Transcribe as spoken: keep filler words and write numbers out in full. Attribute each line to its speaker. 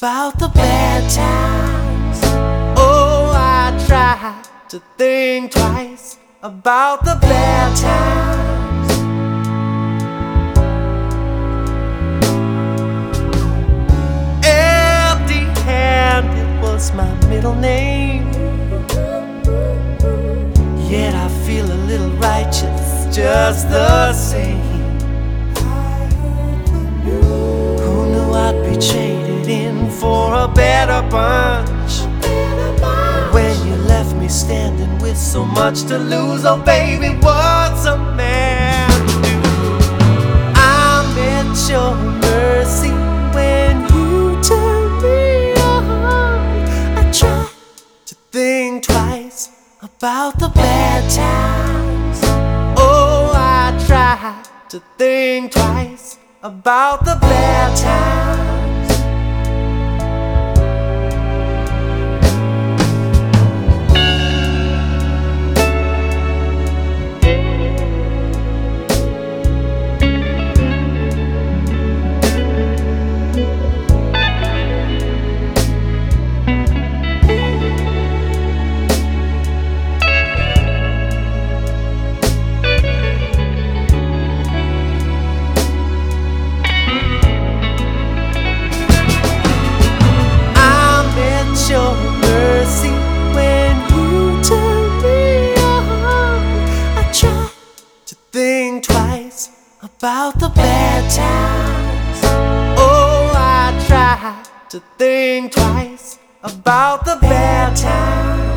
Speaker 1: about the bad times. Oh, I try to think twice about the bad times. Empty-handed was my middle name, yet I feel a little righteous just the same. Who knew I'd be traded in for a better bunch? When you left me standing with so much to lose, oh baby, what's a man to do? I'm at your mercy when you turn me on. I try to think twice about the bad times. Oh, I try to think twice about the bad times. Your mercy when you turn me on. I try to think twice about the bad times. Oh, I try to think twice about the bad times.